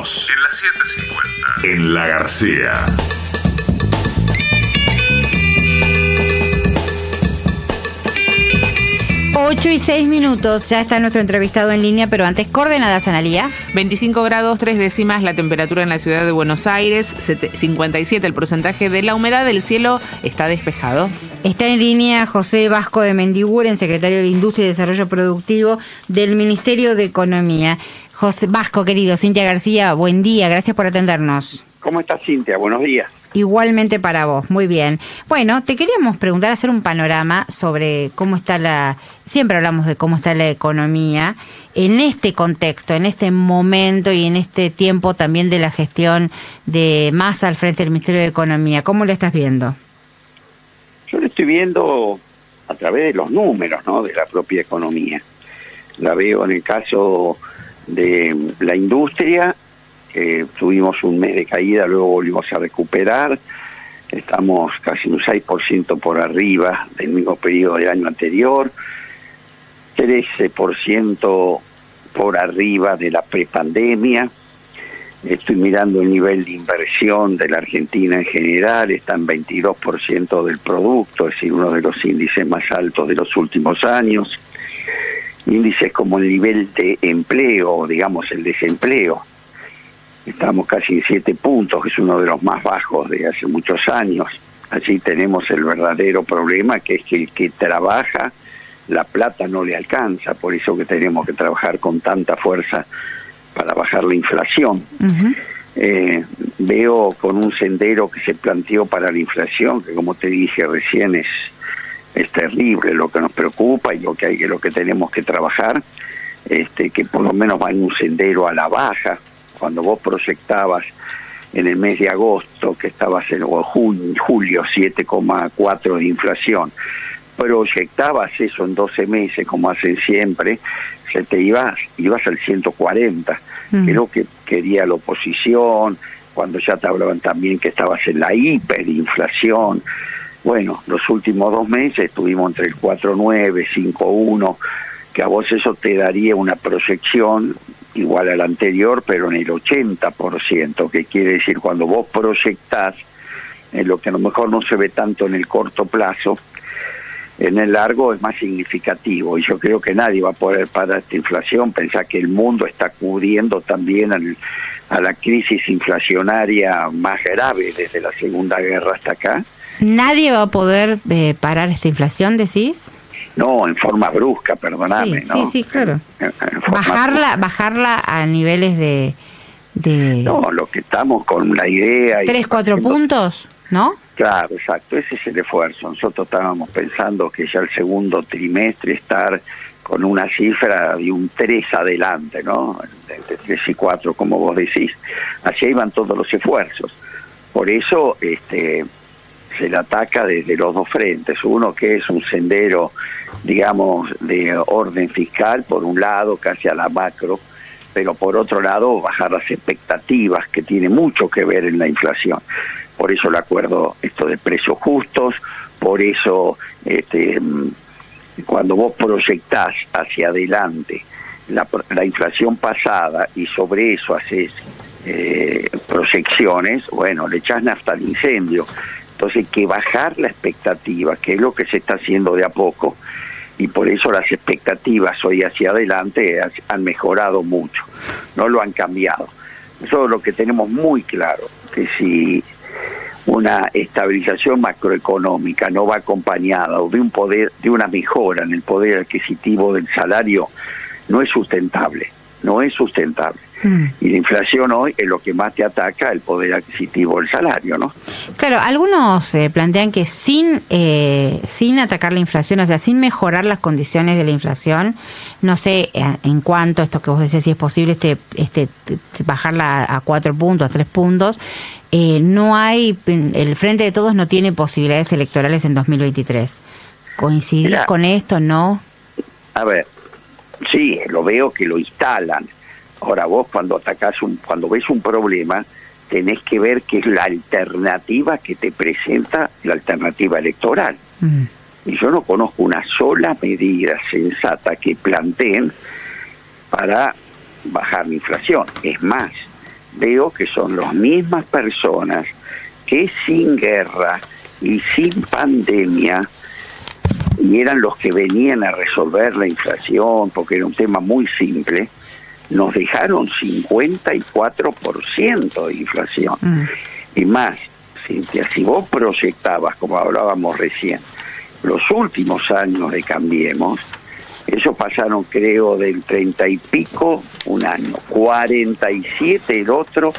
Seguimos en las 7:50 en La García. Ocho y 6 minutos, ya está nuestro entrevistado en línea, pero antes, coordenadas, Analía. 25 grados 3 décimas la temperatura en la ciudad de Buenos Aires, 57 el porcentaje de la humedad, del cielo está despejado. Está en línea José Vasco de Mendiguren, secretario de Industria y Desarrollo Productivo del Ministerio de Economía. José Vasco, querido, Cintia García, buen día, gracias por atendernos. ¿Cómo estás, Cintia? Buenos días. Igualmente para vos, muy bien. Bueno, te queríamos preguntar, hacer un panorama sobre cómo está siempre hablamos de cómo está la economía en este contexto, en este momento y en este tiempo también de la gestión de Massa al frente del Ministerio de Economía. ¿Cómo lo estás viendo? Yo lo estoy viendo a través de los números, ¿no?, de la propia economía. La veo en el caso de la industria. Tuvimos un mes de caída, luego volvimos a recuperar, estamos casi un 6% por arriba del mismo periodo del año anterior, 13% por arriba de la prepandemia. Estoy mirando el nivel de inversión de la Argentina en general, está en 22% del producto, es decir, uno de los índices más altos de los últimos años. Índices como el nivel de empleo, digamos el desempleo, estamos casi en 7 puntos, que es uno de los más bajos de hace muchos años. Allí tenemos el verdadero problema, que es que el que trabaja, la plata no le alcanza, por eso que tenemos que trabajar con tanta fuerza para bajar la inflación. Uh-huh. Veo con un sendero que se planteó para la inflación, que como te dije recién es terrible lo que nos preocupa y lo que tenemos que trabajar, que por lo menos va en un sendero a la baja. Cuando vos proyectabas en el mes de agosto que estabas en julio 7,4 de inflación, proyectabas eso en 12 meses como hacen siempre, ibas al 140, que es lo que quería la oposición, cuando ya te hablaban también que estabas en la hiperinflación. Bueno, los últimos 2 meses estuvimos entre el 4,9, 5,1, que a vos eso te daría una proyección igual a la anterior, pero en el 80%, que quiere decir cuando vos proyectás en lo que a lo mejor no se ve tanto en el corto plazo, en el largo es más significativo, y yo creo que nadie va a poder parar esta inflación. Pensá que el mundo está acudiendo también a la crisis inflacionaria más grave desde la Segunda Guerra hasta acá. ¿Nadie va a poder parar esta inflación, decís? No, en forma brusca, perdóname, sí, ¿no? Sí, claro. Bajarla a niveles de... No, lo que estamos con la idea... 3-4 puntos, ¿no? Claro, exacto, ese es el esfuerzo. Nosotros estábamos pensando que ya el segundo trimestre estar con una cifra de un 3 adelante, ¿no? De 3 y 4, como vos decís. Así iban todos los esfuerzos. Por eso se le ataca desde los dos frentes. Uno que es un sendero, digamos, de orden fiscal, por un lado, casi a la macro, pero por otro lado, bajar las expectativas, que tiene mucho que ver en la inflación. Por eso el acuerdo de precios justos, por eso cuando vos proyectás hacia adelante la inflación pasada y sobre eso haces proyecciones, bueno, le echás nafta al incendio. Entonces hay que bajar la expectativa, que es lo que se está haciendo de a poco, y por eso las expectativas hoy hacia adelante han mejorado mucho, no lo han cambiado. Eso es lo que tenemos muy claro, que si una estabilización macroeconómica no va acompañada de una mejora en el poder adquisitivo del salario, no es sustentable. Y la inflación hoy es lo que más te ataca, el poder adquisitivo del salario, ¿no? Claro, algunos plantean que sin atacar la inflación, o sea, sin mejorar las condiciones de la inflación, no sé en cuánto, esto que vos decís, si es posible bajarla a 4 puntos, a 3 puntos, no hay, el Frente de Todos no tiene posibilidades electorales en 2023. ¿Coincidís con esto, no? A ver, sí, lo veo que lo instalan. Ahora vos cuando cuando ves un problema, tenés que ver qué es la alternativa que te presenta la alternativa electoral. Y yo no conozco una sola medida sensata que planteen para bajar la inflación. Es más, veo que son las mismas personas que sin guerra y sin pandemia, y eran los que venían a resolver la inflación, porque era un tema muy simple, nos dejaron 54% de inflación. Y más, Cintia, si vos proyectabas, como hablábamos recién, los últimos años de Cambiemos, eso pasaron, creo, del 30 y pico un año, 47 el otro,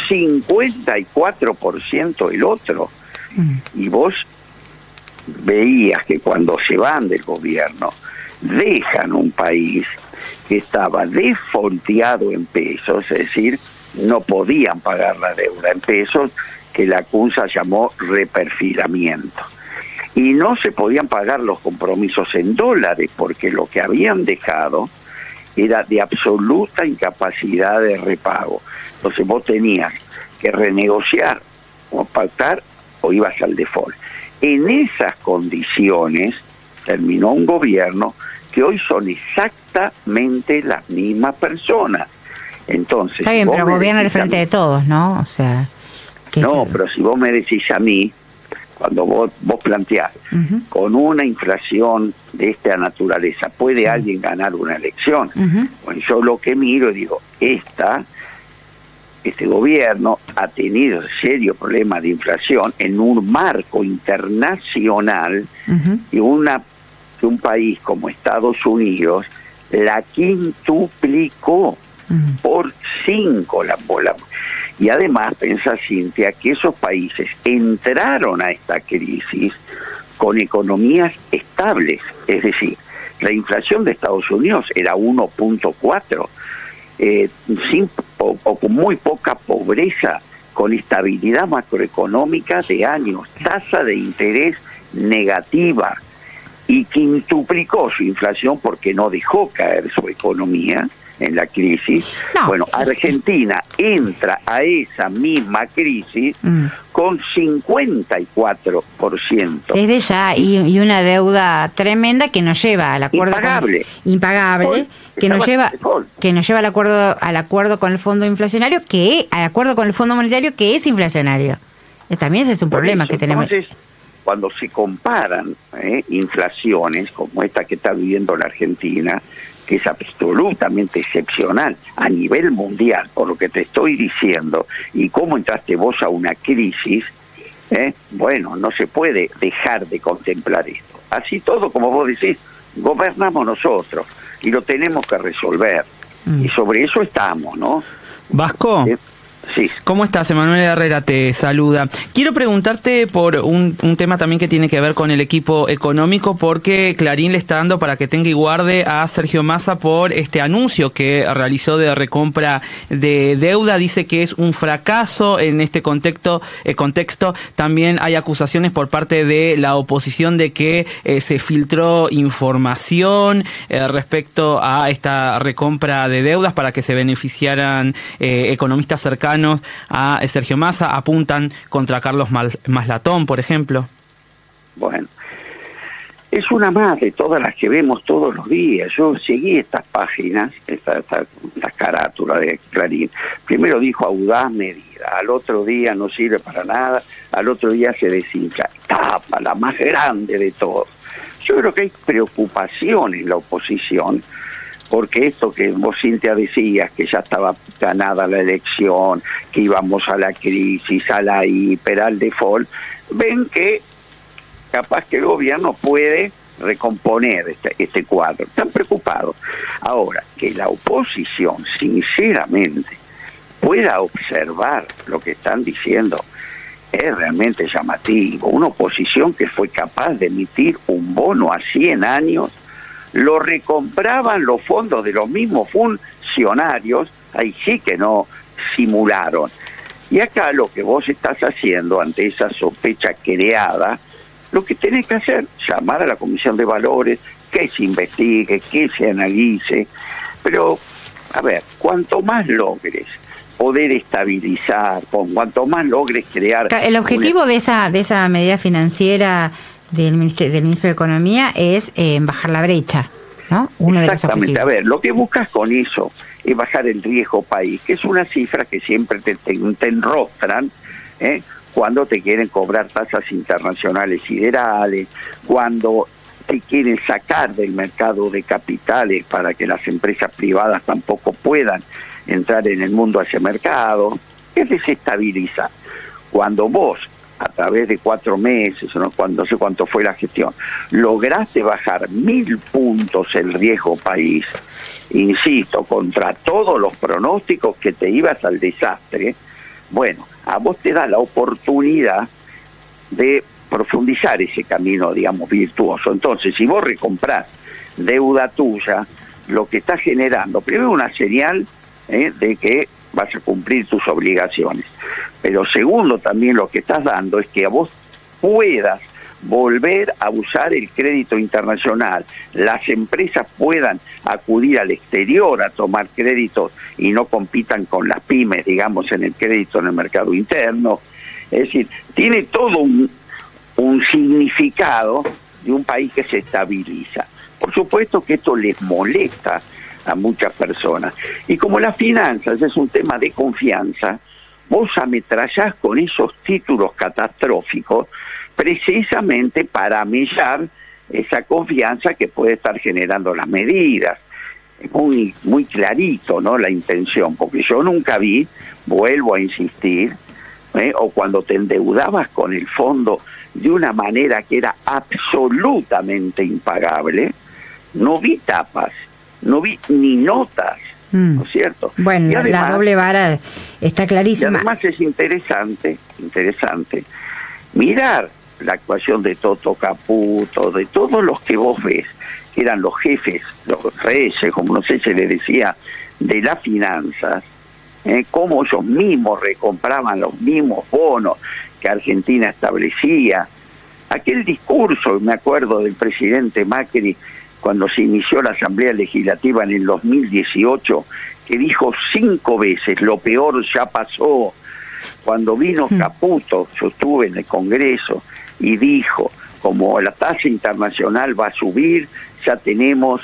54% el otro. Y vos veías que cuando se van del gobierno, dejan un país que estaba desfonteado en pesos, es decir, no podían pagar la deuda en pesos, que la CUNSA llamó reperfilamiento. Y no se podían pagar los compromisos en dólares, porque lo que habían dejado era de absoluta incapacidad de repago. Entonces vos tenías que renegociar o pactar o ibas al default. En esas condiciones terminó un gobierno que hoy son exactamente las mismas personas. Entonces, está bien, pero gobierna al frente de todos, ¿no? O sea, no, pero si vos me decís a mí, cuando vos planteás, con una inflación de esta naturaleza, ¿puede alguien ganar una elección? Bueno, yo lo que miro y digo, este gobierno ha tenido serio problema de inflación en un marco internacional y un país como Estados Unidos la quintuplicó por 5 la población. Y además, pensá, Cintia, que esos países entraron a esta crisis con economías estables. Es decir, la inflación de Estados Unidos era 1.4, o con muy poca pobreza, con estabilidad macroeconómica de años, tasa de interés negativa, y quintuplicó su inflación porque no dejó caer su economía en la crisis. No. Bueno, Argentina entra a esa misma crisis con 54%. Desde ya, y una deuda tremenda que nos lleva al acuerdo impagable, que nos lleva al acuerdo con el Fondo Inflacionario, al acuerdo con el Fondo Monetario, que es inflacionario. También ese es un problema que tenemos. Entonces, cuando se comparan inflaciones como esta que está viviendo la Argentina, que es absolutamente excepcional a nivel mundial, por lo que te estoy diciendo, y cómo entraste vos a una crisis, bueno, no se puede dejar de contemplar esto. Así todo, como vos decís, gobernamos nosotros y lo tenemos que resolver. Y sobre eso estamos, ¿no? Vasco. Sí. ¿Cómo estás? Emanuel Herrera te saluda. Quiero preguntarte por un tema también que tiene que ver con el equipo económico, porque Clarín le está dando para que tenga y guarde a Sergio Massa por este anuncio que realizó de recompra de deuda. Dice que es un fracaso en este contexto. También hay acusaciones por parte de la oposición de que se filtró información respecto a esta recompra de deudas para que se beneficiaran economistas cercanos a Sergio Massa. Apuntan contra Carlos Maslatón, por ejemplo. Bueno, es una más de todas las que vemos todos los días. Yo seguí estas páginas, esta carátula de Clarín. Primero dijo audaz medida, al otro día no sirve para nada, al otro día se desinfla. Tapa, la más grande de todos. Yo creo que hay preocupación en la oposición, porque esto que vos, Cintia, decías, que ya estaba ganada la elección, que íbamos a la crisis, a la hiper, al default, ven que capaz que el gobierno puede recomponer este cuadro. Están preocupados. Ahora, que la oposición, sinceramente, pueda observar lo que están diciendo, es realmente llamativo. Una oposición que fue capaz de emitir un bono a 100 años, lo recompraban los fondos de los mismos funcionarios, ahí sí que no simularon. Y acá lo que vos estás haciendo ante esa sospecha creada, lo que tenés que hacer, llamar a la Comisión de Valores, que se investigue, que se analice, pero, a ver, cuanto más logres poder estabilizar, cuanto más logres crear... El objetivo de esa medida financiera del ministro de Economía es bajar la brecha. ¿no? Uno de los Exactamente. objetivos. A ver, lo que buscas con eso es bajar el riesgo país, que es una cifra que siempre te enrostran, cuando te quieren cobrar tasas internacionales siderales, cuando te quieren sacar del mercado de capitales para que las empresas privadas tampoco puedan entrar en el mundo a ese mercado, es desestabilizar. Cuando vos, a través de 4 meses, no sé cuánto fue la gestión, lograste bajar 1000 puntos el riesgo país, insisto, contra todos los pronósticos que te ibas al desastre, bueno, a vos te da la oportunidad de profundizar ese camino, digamos, virtuoso. Entonces, si vos recomprás deuda tuya, lo que estás generando, primero una señal de que vas a cumplir tus obligaciones, pero segundo también lo que estás dando es que a vos puedas volver a usar el crédito internacional, las empresas puedan acudir al exterior a tomar créditos y no compitan con las pymes, digamos, en el crédito en el mercado interno. Es decir, tiene todo un significado de un país que se estabiliza. Por supuesto que esto les molesta a muchas personas. Y como las finanzas es un tema de confianza, vos ametrallás con esos títulos catastróficos precisamente para mellar esa confianza que puede estar generando las medidas. Es muy, muy clarito, ¿no?, la intención, porque yo nunca vi, vuelvo a insistir, o cuando te endeudabas con el fondo de una manera que era absolutamente impagable, no vi tapas, no vi ni notas, ¿no es cierto? Bueno, además, la doble vara está clarísima. Y además es interesante mirar la actuación de Toto Caputo, de todos los que vos ves, que eran los jefes, los reyes, como no sé, se le decía, de las finanzas, cómo ellos mismos recompraban los mismos bonos que Argentina establecía. Aquel discurso, me acuerdo del presidente Macri, cuando se inició la Asamblea Legislativa en el 2018, que dijo 5 veces, lo peor ya pasó. Cuando vino Caputo, yo estuve en el Congreso, y dijo, como la tasa internacional va a subir, ya tenemos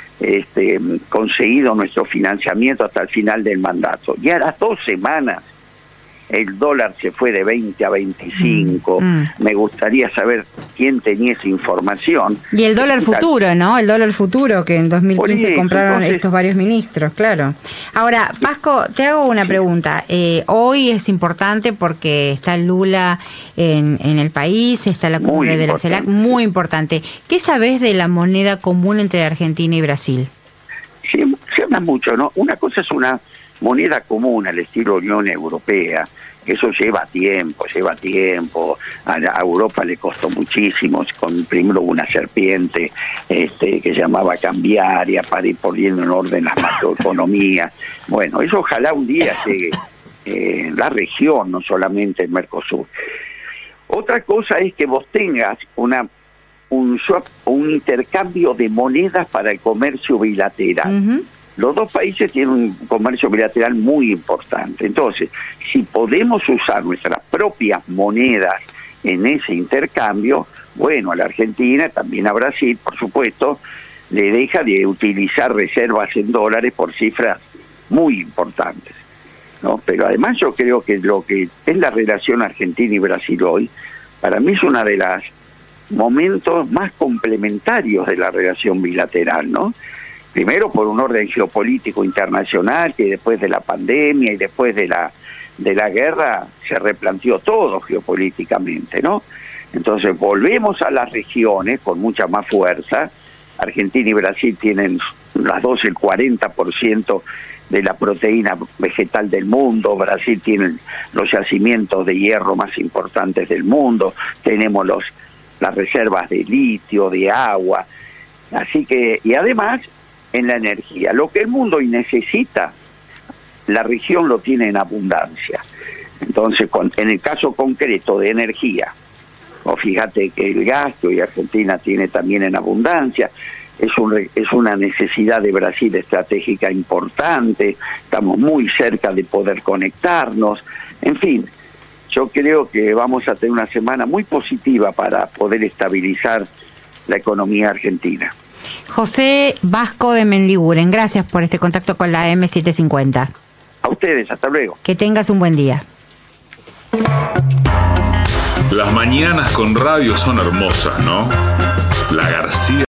conseguido nuestro financiamiento hasta el final del mandato. Y a las 2 semanas el dólar se fue de 20 a 25. Me gustaría saber quién tenía esa información. Y el dólar futuro, ¿no? El dólar futuro que en 2015 eso, compraron entonces, estos varios ministros, claro. Ahora, Vasco, te hago una pregunta. Hoy es importante porque está Lula en el país, está la cumbre de la CELAC, muy importante. ¿Qué sabés de la moneda común entre Argentina y Brasil? Se habla mucho, ¿no? Una cosa es una moneda común al estilo Unión Europea, que eso lleva tiempo, a Europa le costó muchísimo, primero una serpiente que se llamaba cambiaria para ir poniendo en orden las macroeconomías. Bueno, eso ojalá un día llegue la región, no solamente el Mercosur. Otra cosa es que vos tengas un swap, un intercambio de monedas para el comercio bilateral. Los dos países tienen un comercio bilateral muy importante. Entonces, si podemos usar nuestras propias monedas en ese intercambio, bueno, a la Argentina, también a Brasil, por supuesto, le deja de utilizar reservas en dólares por cifras muy importantes, ¿no? Pero además yo creo que lo que es la relación Argentina y Brasil hoy, para mí es uno de los momentos más complementarios de la relación bilateral, ¿no? Primero por un orden geopolítico internacional que después de la pandemia y después de la guerra se replanteó todo geopolíticamente, ¿no? Entonces volvemos a las regiones con mucha más fuerza. Argentina y Brasil tienen las dos el 40% de la proteína vegetal del mundo. Brasil tiene los yacimientos de hierro más importantes del mundo. Tenemos las reservas de litio, de agua. Así que, y además, en la energía. Lo que el mundo hoy necesita, la región lo tiene en abundancia. Entonces, en el caso concreto de energía, fíjate que el gas que hoy Argentina tiene también en abundancia, es una necesidad de Brasil estratégica importante, estamos muy cerca de poder conectarnos, en fin, yo creo que vamos a tener una semana muy positiva para poder estabilizar la economía argentina. José Vasco de Mendiguren, gracias por este contacto con la M750. A ustedes, hasta luego. Que tengas un buen día. Las mañanas con radio son hermosas, ¿no? La García.